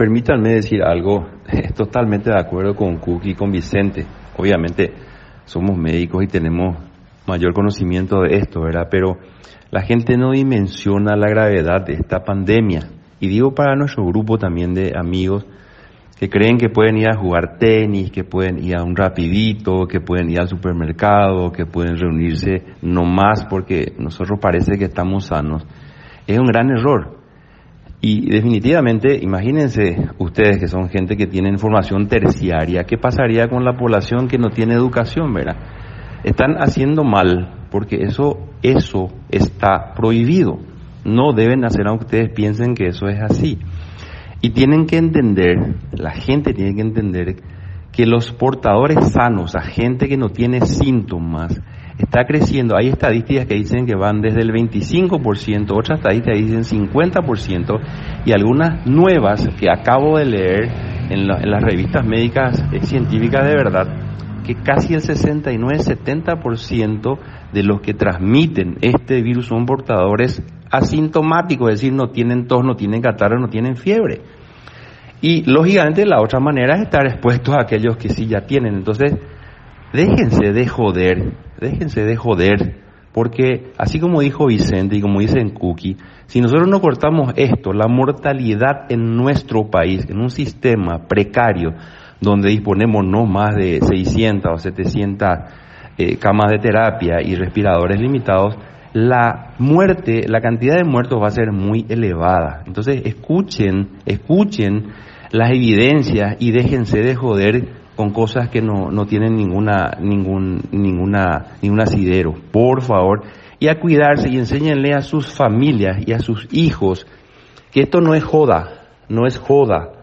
Permítanme decir algo, totalmente de acuerdo con Cookie y con Vicente. Obviamente somos médicos y tenemos mayor conocimiento de esto, ¿verdad? Pero la gente no dimensiona la gravedad de esta pandemia. Y digo para nuestro grupo también de amigos que creen que pueden ir a jugar tenis, que pueden ir a un rapidito, que pueden ir al supermercado, que pueden reunirse nomás porque nosotros parece que estamos sanos. Es un gran error. Y definitivamente, imagínense ustedes que son gente que tiene formación terciaria, ¿qué pasaría con la población que no tiene educación, verdad? Están haciendo mal porque eso está prohibido. No deben hacer aunque ustedes piensen que eso es así. Y tienen que entender, la gente tiene que entender que los portadores sanos, a gente que no tiene síntomas, está creciendo. Hay estadísticas que dicen que van desde el 25%, otras estadísticas dicen 50%, y algunas nuevas que acabo de leer en las revistas médicas científicas de verdad, que casi el 69-70% de los que transmiten este virus son portadores asintomáticos, es decir, no tienen tos, no tienen catarro, no tienen fiebre. Y lógicamente la otra manera es estar expuestos a aquellos que sí ya tienen. Entonces, déjense de joder, porque así como dijo Vicente y como dice en Cookie, si nosotros no cortamos esto, la mortalidad en nuestro país, en un sistema precario, donde disponemos no más de 600 o 700 camas de terapia y respiradores limitados, la cantidad de muertos va a ser muy elevada. Entonces escuchen las evidencias y déjense de joder con cosas que no tienen ningún asidero, por favor, y a cuidarse y enséñenle a sus familias y a sus hijos que esto no es joda,